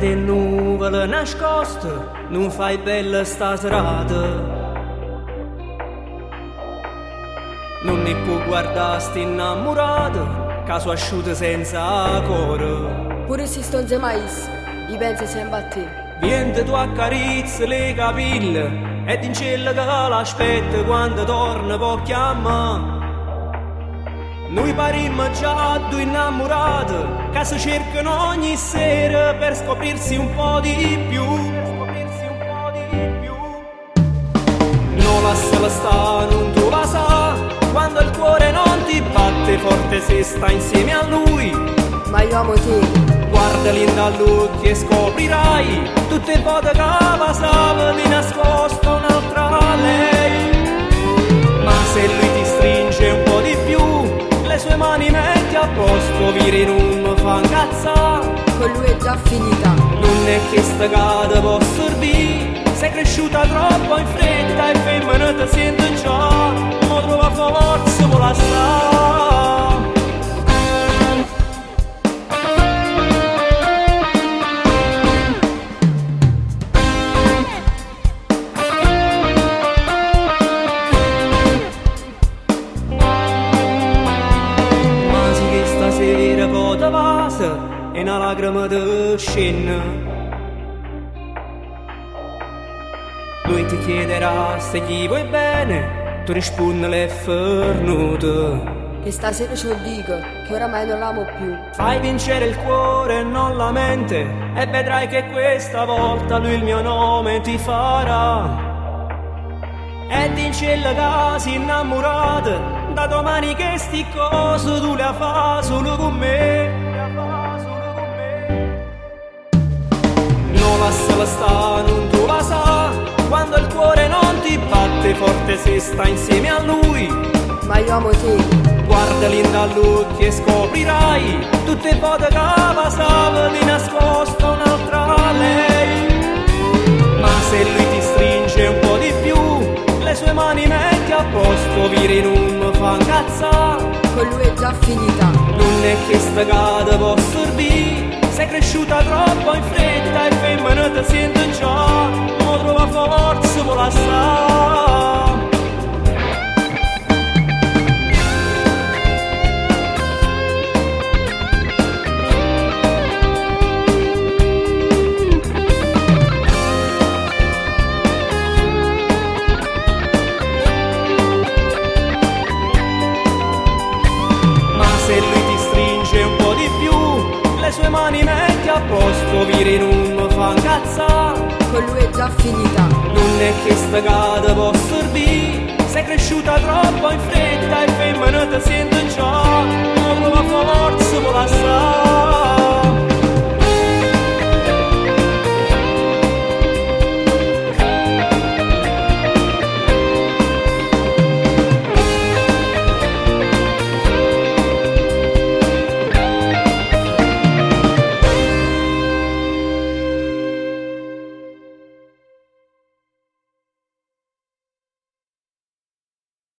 te nuvole nascoste, non fai bella sta serata. Non ne può guardare sti innamorata, caso asciutta senza cuore. Pure se sto insieme a isso, io penso sempre a te. Viente tu accarezza le capille, ed in cielo che l'aspetta quando torna può chiamare. Noi parimmo già due innamorati, che si cercano ogni sera per scoprirsi un po' di più. Non lasciala sta, non tu la sa, quando il cuore non ti batte forte se sta insieme a lui. Ma io amo te. Guardali dall'occhio e scoprirai tutte le volte che passava di nascosto un'altra lei. Ma se lui ti stringe un po' di più, le sue mani metti a posto, viri non mi fa incazzare. Con lui è già finita. Non è che sta gata posso dire, sei cresciuta troppo in fretta e femmina ti sento già, ma trova forza con la sta. E una lacrima di scena. Lui ti chiederà se gli vuoi bene, tu rispondi le fornute. Che stasera ce lo dico, che oramai non l'amo più. Fai vincere il cuore e non la mente, e vedrai che questa volta lui il mio nome ti farà. Ed in cella casi innamorata, da domani che sti cose tu le fa solo con me. Non lasciala sta, non tu la sa, quando il cuore non ti batte forte se sta insieme a lui. Ma io amo te. Guardali dall'occhio e scoprirai tutte le volte che passava di nascosto un'altra lei. Ma se lui ti stringe un po' di più, le sue mani metti a posto, viri non mi fa incazzare. Con lui è già finita. Non è che sta gata posso dire, sei cresciuta troppo in fretta e femmina ti sento già, ma trova forza con la sta. Ma se lui ti stringe un po' di più, le sue mani metti a posto, viri non mi fa incazzare. Con lui è già finita. Non è che sta gata posso dire, sei cresciuta troppo in fretta e femmina ti sento già, ma trova forza con la sta.